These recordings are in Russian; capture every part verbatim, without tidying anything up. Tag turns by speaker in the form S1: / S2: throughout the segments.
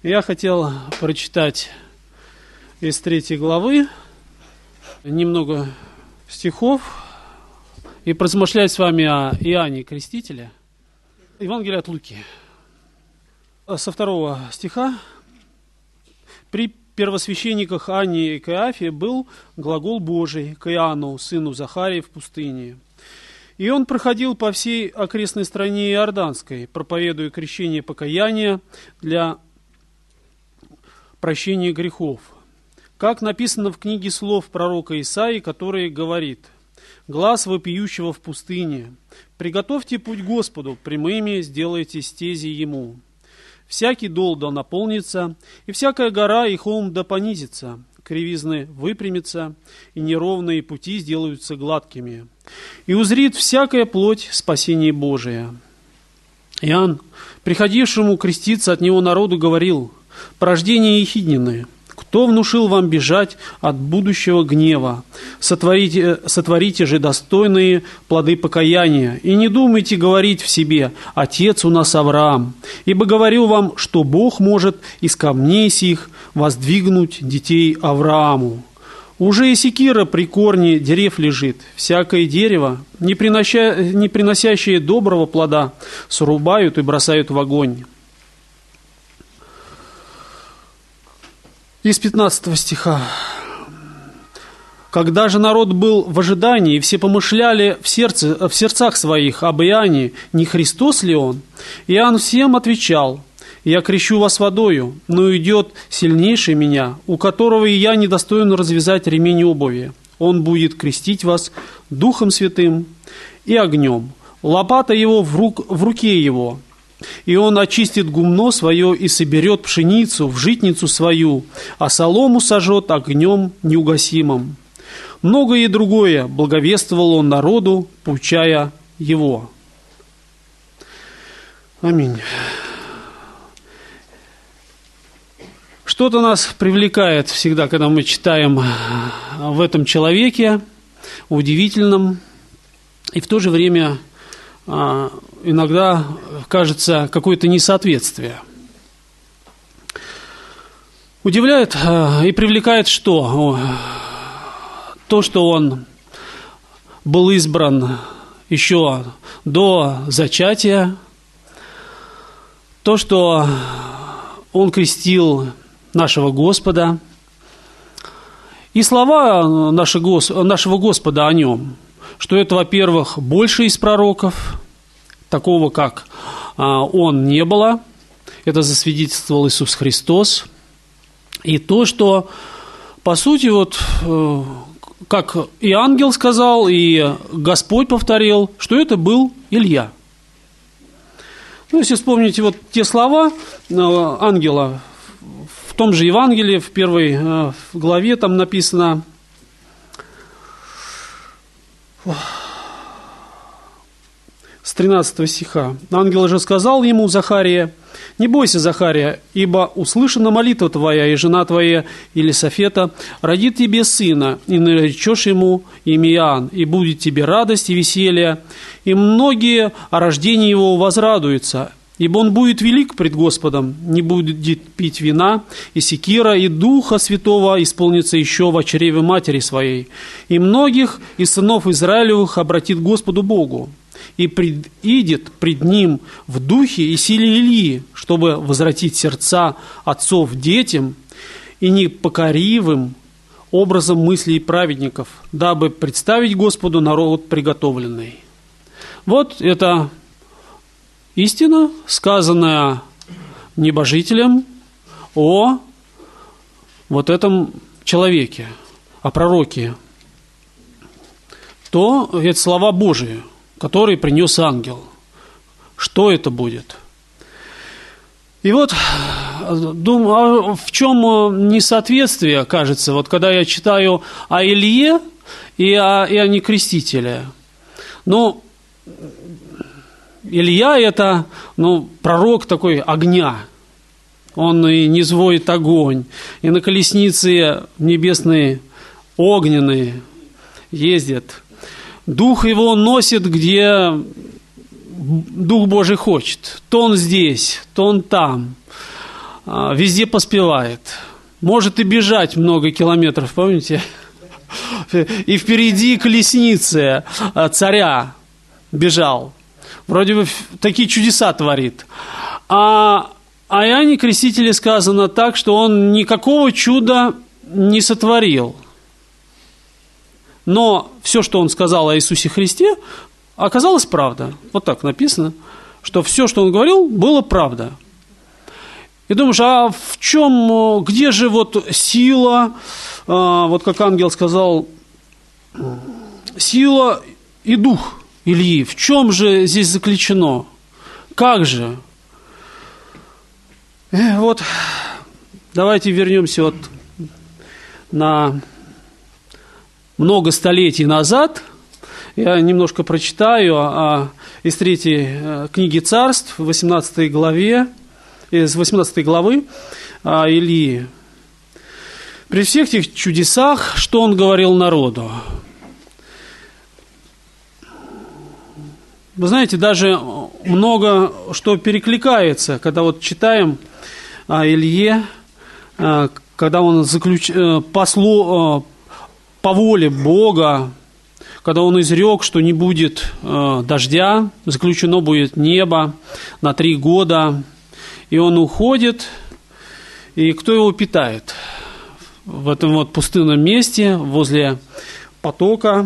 S1: Я хотел прочитать из третьей главы немного стихов и поразмышлять с вами о Иоанне Крестителе. Евангелие от Луки. Со второго стиха. При первосвященниках Анне и Каиафе был глагол Божий к Иоанну, сыну Захарии, в пустыне. И он проходил по всей окрестной стране Иорданской, проповедуя крещение покаяния для прощения грехов. Как написано в книге слов пророка Исаии, который говорит: «Глас вопиющего в пустыне, приготовьте путь Господу, прямыми сделайте стези Ему. Всякий дол да наполнится, и всякая гора и холм да понизится, кривизны выпрямятся, и неровные пути сделаются гладкими. И узрит всякая плоть спасение Божие». Иоанн, приходившему креститься от него народу, говорил: «Порождение Ехиднины, кто внушил вам бежать от будущего гнева? Сотворите, сотворите же достойные плоды покаяния, и не думайте говорить в себе: отец у нас Авраам. Ибо говорю вам, что Бог может из камней сих воздвигнуть детей Аврааму. Уже и секира при корне дерев лежит, всякое дерево, не, принося, не приносящее доброго плода, срубают и бросают в огонь». Из пятнадцатого стиха. «Когда же народ был в ожидании, и все помышляли в, сердце, в сердцах своих об Иоанне, не Христос ли он? Иоанн всем отвечал: я крещу вас водою, но идет сильнейший меня, у которого и я недостоин развязать ремень обуви. Он будет крестить вас Духом Святым и огнем. Лопата его в, рук, в руке его. И он очистит гумно свое и соберет пшеницу в житницу свою, а солому сожжет огнем неугасимым. Многое и другое благовествовал он народу, поучая его». Аминь. Что-то нас привлекает всегда, когда мы читаем в этом человеке, удивительном, и в то же время иногда кажется какое-то несоответствие. Удивляет и привлекает что? То, что он был избран еще до зачатия, то, что он крестил нашего Господа, и слова нашего Господа о нем, что это, во-первых, больше из пророков, такого, как а, он, не было. Это засвидетельствовал Иисус Христос. И то, что, по сути, вот, э, как и ангел сказал, и Господь повторил, что это был Илья. Ну, если вспомните вот те слова э, ангела, в том же Евангелии, в первой э, главе, там написано... С тринадцатого стиха. «Ангел же сказал ему, Захария: не бойся, Захария, ибо услышана молитва твоя, и жена твоя Елисафета родит тебе сына, и наречешь ему имя Иоанн, и будет тебе радость и веселье, и многие о рождении его возрадуются, ибо он будет велик пред Господом, не будет пить вина, и секира, и Духа Святого исполнится еще в чреве матери своей, и многих из сынов Израилевых обратит Господу Богу, и предидет пред ним в духе и силе Илии, чтобы возвратить сердца отцов детям и непокоривым образом мыслей праведников, дабы представить Господу народ приготовленный». Вот это истина, сказанная небожителем о вот этом человеке, о пророке. То это слова Божии, который принес ангел. Что это будет? И вот, думаю, в чем несоответствие, кажется, вот когда я читаю о Илье и о Иоанне Крестителе. Ну, Илья – это, ну, пророк такой огня. Он и низводит огонь, и на колеснице небесные огненные ездит. Дух его носит, где Дух Божий хочет. То он здесь, то он там. везде поспевает. Может и бежать много километров, помните? И впереди колесницы царя бежал. Вроде бы такие чудеса творит. А о Иоанне Крестителе сказано так, что он никакого чуда не сотворил. Но все, что он сказал о Иисусе Христе, оказалось правда. Вот так написано, что все, что он говорил, было правда. И думаешь, а в чем, где же вот сила, вот как ангел сказал, сила и дух Ильи, в чем же здесь заключено? Как же? И вот давайте вернемся вот на много столетий назад. Я немножко прочитаю а, из третьей книги Царств, восемнадцатой главе, из восемнадцатой главы а, Илии. При всех этих чудесах, что он говорил народу? Вы знаете, даже много что перекликается, когда вот читаем о Илье, когда он заключ... по, слу... по воле Бога, когда он изрек, что не будет дождя, заключено будет небо на три года, и он уходит, и кто его питает? В этом вот пустынном месте, возле потока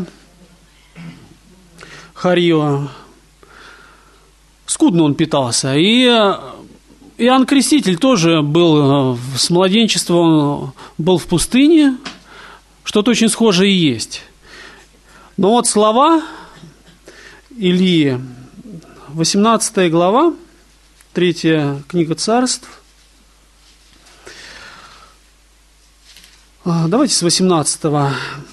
S1: Харива. Скудно он питался. И Иоанн Креститель тоже был с младенчества, он был в пустыне, что-то очень схожее и есть. Но вот слова Илии, восемнадцатая глава, третья книга Царств. Давайте с восемнадцатого,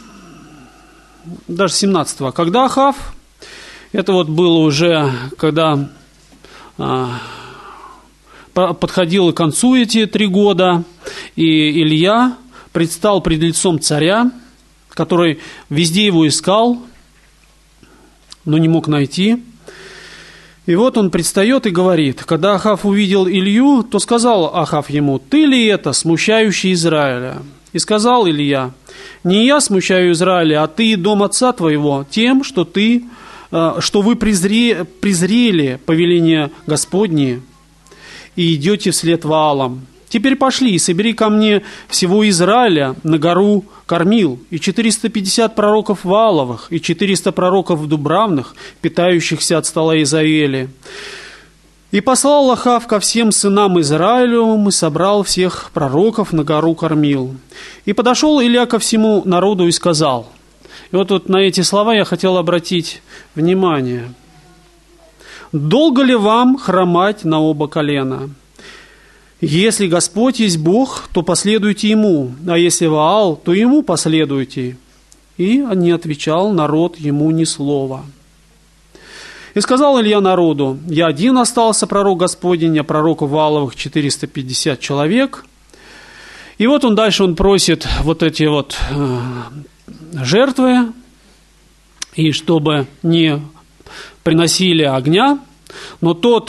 S1: даже семнадцатого. Когда Ахав, это вот было уже, когда а, подходило к концу эти три года, и Илья предстал пред лицом царя, который везде его искал, но не мог найти. И вот он предстает и говорит: когда Ахав увидел Илью, то сказал Ахав ему: «Ты ли это, смущающий Израиля?» И сказал Илья: «Не я смущаю Израиля, а ты и дом отца твоего тем, что ты, что вы презре, презрели повеление Господне и идете вслед Ваалам. Теперь пошли и собери ко мне всего Израиля на гору Кормил, и четыреста пятьдесят пророков Вааловых, и четыреста пророков Дубравных, питающихся от стола Изаэли». И послал Ахав ко всем сынам Израилевым и собрал всех пророков на гору Кормил. И подошел Илья ко всему народу и сказал. И вот, вот на эти слова я хотел обратить внимание. «Долго ли вам хромать на оба колена? Если Господь есть Бог, то последуйте Ему, а если Ваал, то Ему последуйте». И не отвечал народ ему ни слова. И сказал Илья народу: «Я один остался, пророк Господень, а пророков Вааловых четыреста пятьдесят человек». И вот он дальше он просит вот эти вот э, жертвы, и чтобы не приносили огня, но тот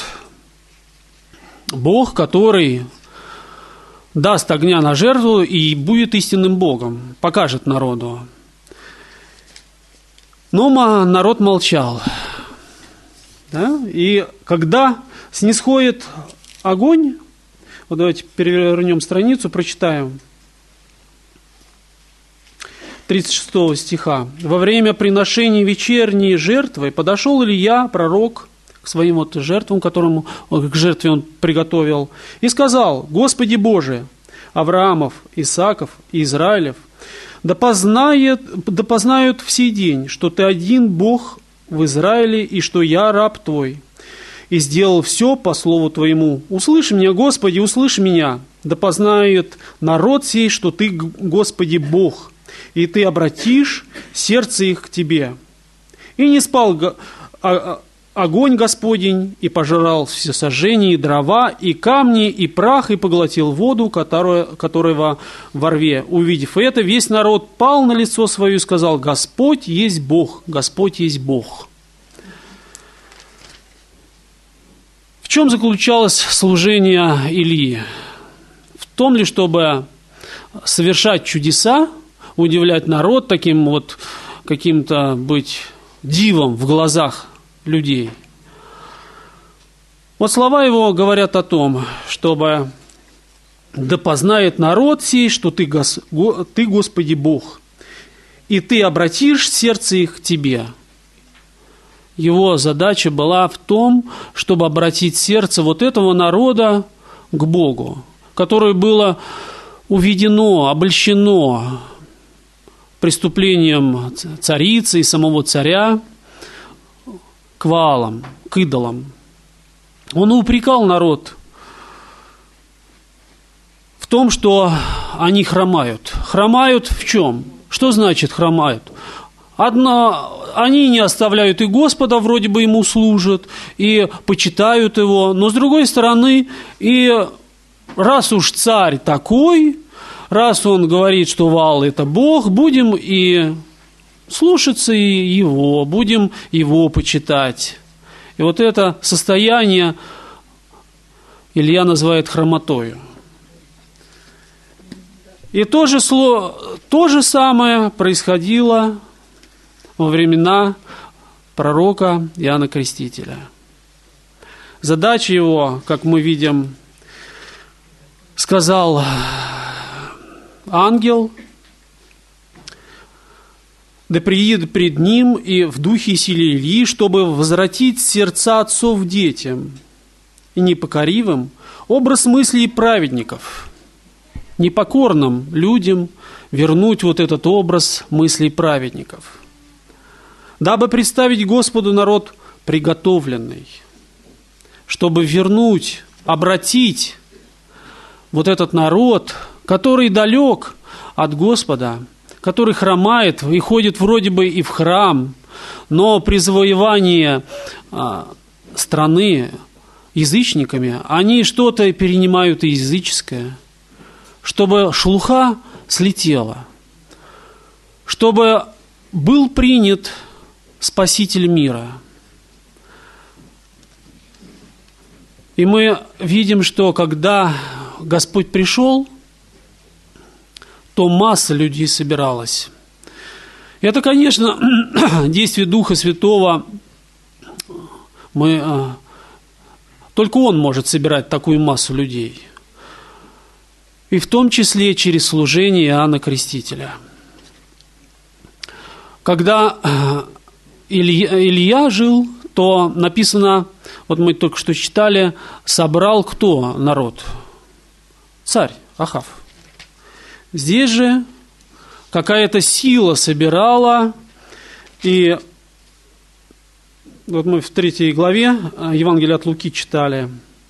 S1: Бог, который даст огня на жертву и будет истинным Богом, покажет народу. Но народ молчал. Да? И когда снисходит огонь, вот давайте перевернем страницу, прочитаем тридцать шестого стиха. «Во время приношения вечерней жертвы подошел Илья, пророк, к своим вот жертвам, которому, к жертве он приготовил, и сказал: Господи Боже, Авраамов, Исааков и Израилев, да познает, да познают в сей день, что Ты один Бог в Израиле, и что я раб Твой, и сделал все по слову Твоему. Услыши меня, Господи, услыши меня, да познает народ сей, что Ты, Господи, Бог, и Ты обратишь сердце их к Тебе. И не спал огонь Господень, и пожирал все сожжения, и дрова, и камни, и прах, и поглотил воду, которая, которая во рве. Увидев это, весь народ пал на лицо свое и сказал: Господь есть Бог, Господь есть Бог. В чем заключалось служение Илии? том ли, чтобы совершать чудеса, удивлять народ, таким вот каким-то быть дивом в глазах людей. Вот слова его говорят о том, чтобы «да познает народ сей, что ты, Гос... ты, Господи, Бог, и ты обратишь сердце их к тебе». Его задача была в том, чтобы обратить сердце вот этого народа к Богу, которое было уведено, обольщено преступлением царицы и самого царя к Ваалам, к идолам. Он упрекал народ в том, что они хромают. Хромают в чем? Что значит хромают? Одно, они не оставляют и Господа, вроде бы ему служат, и почитают его, но с другой стороны, и раз уж царь такой, раз он говорит, что Ваал – это Бог, будем и слушаться его, будем его почитать. И вот это состояние Илья называет хромотою. И то же, то же самое происходило во времена пророка Иоанна Крестителя. Задача его, как мы видим, сказал ангел, да приедет пред ним и в духе и силе Ильи, чтобы возвратить сердца отцов детям и непокоривым образ мыслей праведников, непокорным людям вернуть вот этот образ мыслей праведников, дабы представить Господу народ приготовленный, чтобы вернуть, обратить вот этот народ, который далек от Господа, который хромает и ходит вроде бы и в храм, но при завоевании а, страны язычниками они что-то перенимают и языческое, чтобы шелуха слетела, чтобы был принят Спаситель мира. И мы видим, что когда Господь пришел, то масса людей собиралась. Это, конечно, действие Духа Святого. Мы, только Он может собирать такую массу людей. И в том числе через служение Иоанна Крестителя. Когда Илья, Илья жил, то написано, вот мы только что читали, собрал кто народ? Царь Ахав. Здесь же какая-то сила собирала, и вот мы в третьей главе Евангелия от Луки читали.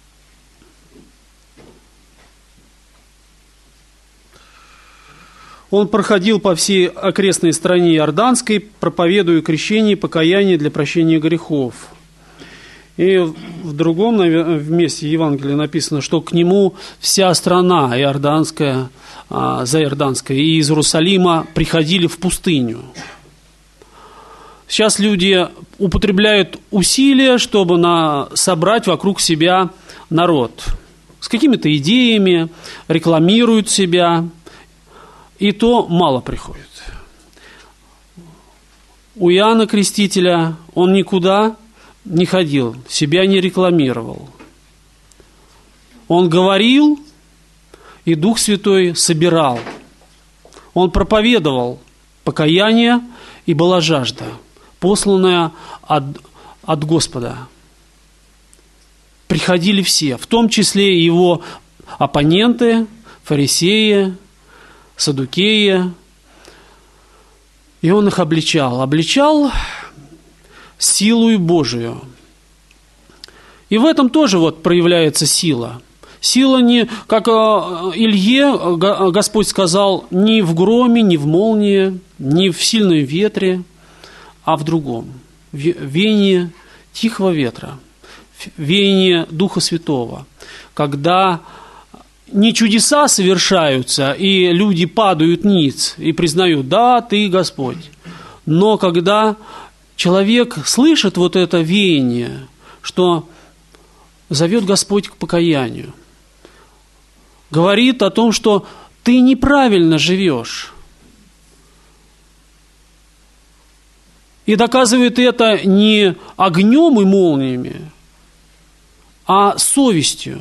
S1: Он проходил по всей окрестной стране Иорданской, проповедуя крещение и покаяние для прощения грехов. И в другом месте Евангелия написано, что к нему вся страна Иорданская, заиорданская и из Иерусалима приходили в пустыню. Сейчас люди употребляют усилия, чтобы на, собрать вокруг себя народ. С какими-то идеями, рекламируют себя. И то мало приходит. У Иоанна Крестителя он никуда не ходил, себя не рекламировал. Он говорил, и Дух Святой собирал. Он проповедовал покаяние, и была жажда, посланная от, от Господа. Приходили все, в том числе и его оппоненты, фарисеи, саддукеи, и он их обличал, обличал силою Божию. И в этом тоже вот проявляется сила. Сила не, как Илье Господь сказал, не в громе, не в молнии, не в сильном ветре, а в другом, в веянии тихого ветра, в веянии Духа Святого, когда не чудеса совершаются, и люди падают ниц и признают, да, ты Господь. Но когда человек слышит вот это веяние, что зовет Господь к покаянию, говорит о том, что ты неправильно живешь. И доказывает это не огнем и молниями, а совестью,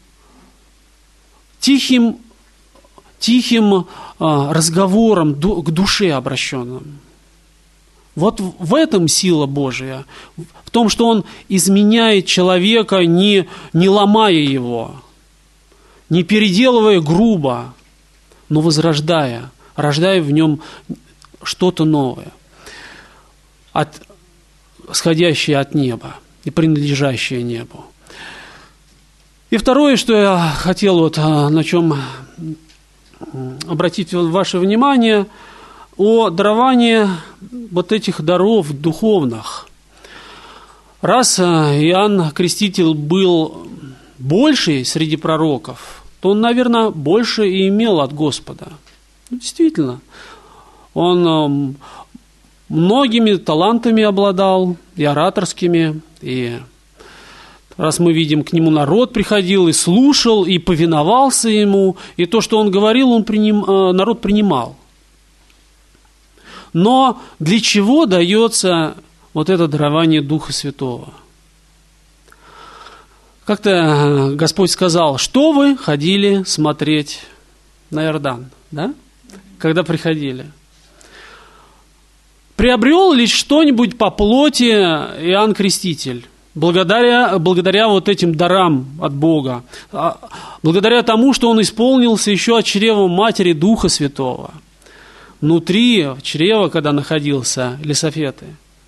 S1: тихим, тихим а, разговором ду, к душе обращенным. Вот в этом сила Божия, в том, что Он изменяет человека, не, не ломая его, не переделывая грубо, но возрождая, рождая в нем что-то новое, от, сходящее от неба и принадлежащее небу. И второе, что я хотел, вот, на чем обратить ваше внимание, о даровании вот этих даров духовных. Раз Иоанн Креститель был больший среди пророков, то он, наверное, больше и имел от Господа. Ну, действительно, он многими талантами обладал, и ораторскими, и раз мы видим, к нему народ приходил и слушал, и повиновался ему, и то, что он говорил, он приним, народ принимал. Но для чего дается вот это дарование Духа Святого? Как-то Господь сказал, что вы ходили смотреть на Иордан, да? Когда приходили. Приобрел ли что-нибудь по плоти Иоанн Креститель? Благодаря, благодаря вот этим дарам от Бога. Благодаря тому, что он исполнился еще от чрева матери Духа Святого. Внутри чрева, когда находился Елисафеты.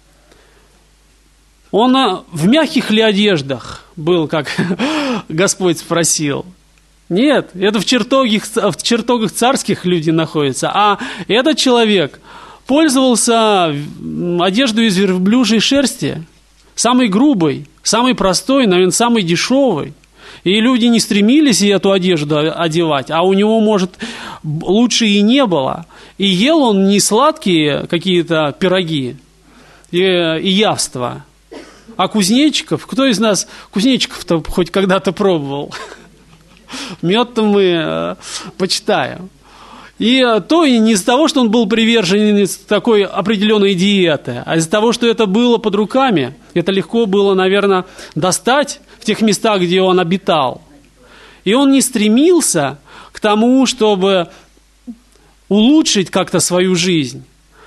S1: Он в мягких ли одеждах был, как Господь спросил? Нет, это в чертогах, в чертогах царских люди находятся. А этот человек пользовался одеждой из верблюжьей шерсти, самой грубой, самой простой, наверное, самой дешевой. И люди не стремились эту одежду одевать, а у него, может, лучше и не было. И ел он не сладкие какие-то пироги и, и явства, а кузнечиков. Кто из нас кузнечиков-то хоть когда-то пробовал? Мед-то мы э, почитаем. И то и не из-за того, что он был приверженец такой определенной диеты, а из-за того, что это было под руками. Это легко было, наверное, достать в тех местах, где он обитал. И он не стремился к тому, чтобы улучшить как-то свою жизнь.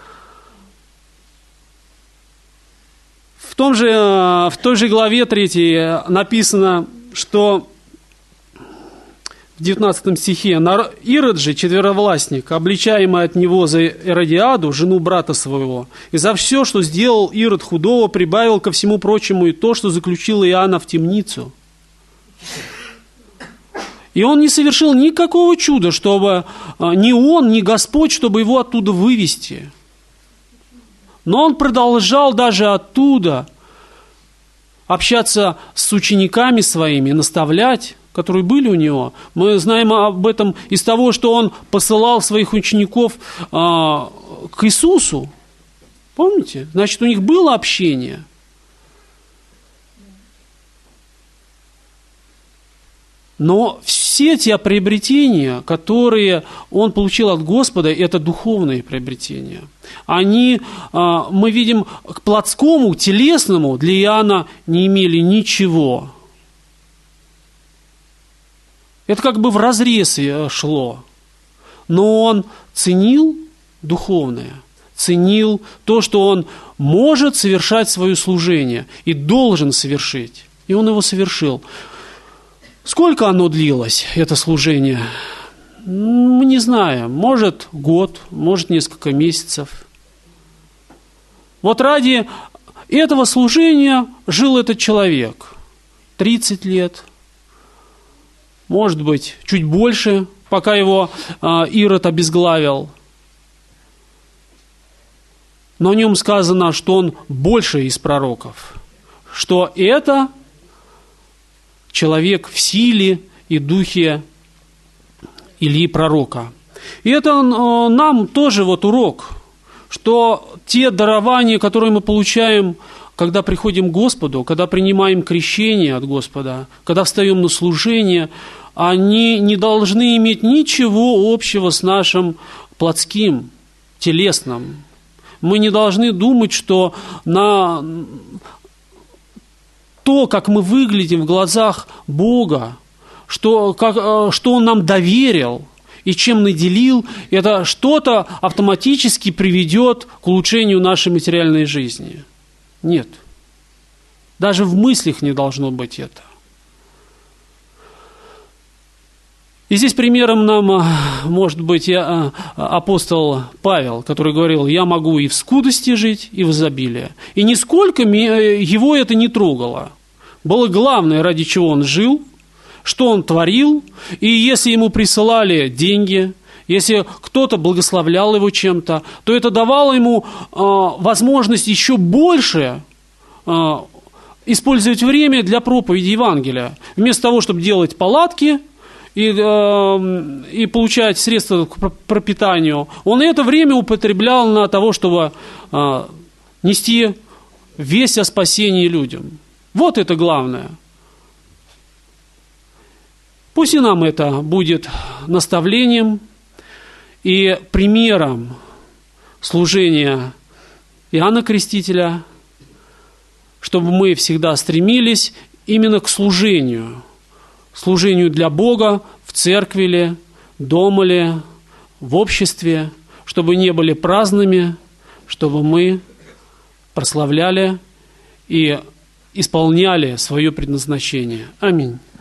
S1: В, том же, в той же главе третьей написано, что в девятнадцатом стихе «Ирод же, четверовластник, обличаемый от него за Иродиаду, жену брата своего, и за все, что сделал Ирод худого, прибавил ко всему прочему и то, что заключил Иоанна в темницу». И он не совершил никакого чуда, чтобы ни он, ни Господь, чтобы его оттуда вывести. Но он продолжал даже оттуда общаться с учениками своими, наставлять, которые были у него. Мы знаем об этом из того, что он посылал своих учеников а, к Иисусу. Помните? Значит, у них было общение. Но все те приобретения, которые он получил от Господа, это духовные приобретения. Они, мы видим, к плотскому, телесному для Иоанна не имели ничего. Это как бы вразрез шло. Но он ценил духовное, ценил то, что он может совершать свое служение и должен совершить. И он его совершил. Сколько оно длилось, это служение? Мы не знаем. Может, год, может, несколько месяцев. Вот ради этого служения жил этот человек. тридцать лет. Может быть, чуть больше, пока его Ирод обезглавил. Но о нем сказано, что он больше из пророков. Что это человек в силе и духе Илии пророка. И это нам тоже вот урок, что те дарования, которые мы получаем, когда приходим к Господу, когда принимаем крещение от Господа, когда встаем на служение, они не должны иметь ничего общего с нашим плотским, телесным. Мы не должны думать, что на то, как мы выглядим в глазах Бога, что, как, что Он нам доверил и чем наделил, это что-то автоматически приведет к улучшению нашей материальной жизни. Нет. Даже в мыслях не должно быть это. И здесь примером нам, может быть, апостол Павел, который говорил: «Я могу и в скудости жить, и в изобилии». И нисколько его это не трогало. Было главное, ради чего он жил, что он творил, и если ему присылали деньги, если кто-то благословлял его чем-то, то это давало ему э, возможность еще больше э, использовать время для проповеди Евангелия. Вместо того, чтобы делать палатки и, э, и получать средства к пропитанию, он это время употреблял на того, чтобы э, нести весть о спасении людям. Вот это главное. Пусть и нам это будет наставлением и примером служения Иоанна Крестителя, чтобы мы всегда стремились именно к служению, служению для Бога в церкви ли, дома ли, в обществе, чтобы не были праздными, чтобы мы прославляли и исполняли свое предназначение. Аминь.